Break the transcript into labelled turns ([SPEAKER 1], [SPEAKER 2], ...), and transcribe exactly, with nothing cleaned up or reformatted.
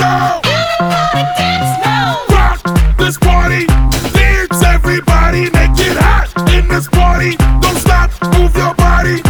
[SPEAKER 1] now.
[SPEAKER 2] Everybody dance now.
[SPEAKER 1] Rock this party. Dance everybody. Make it hot in this party. Don't stop, move your body.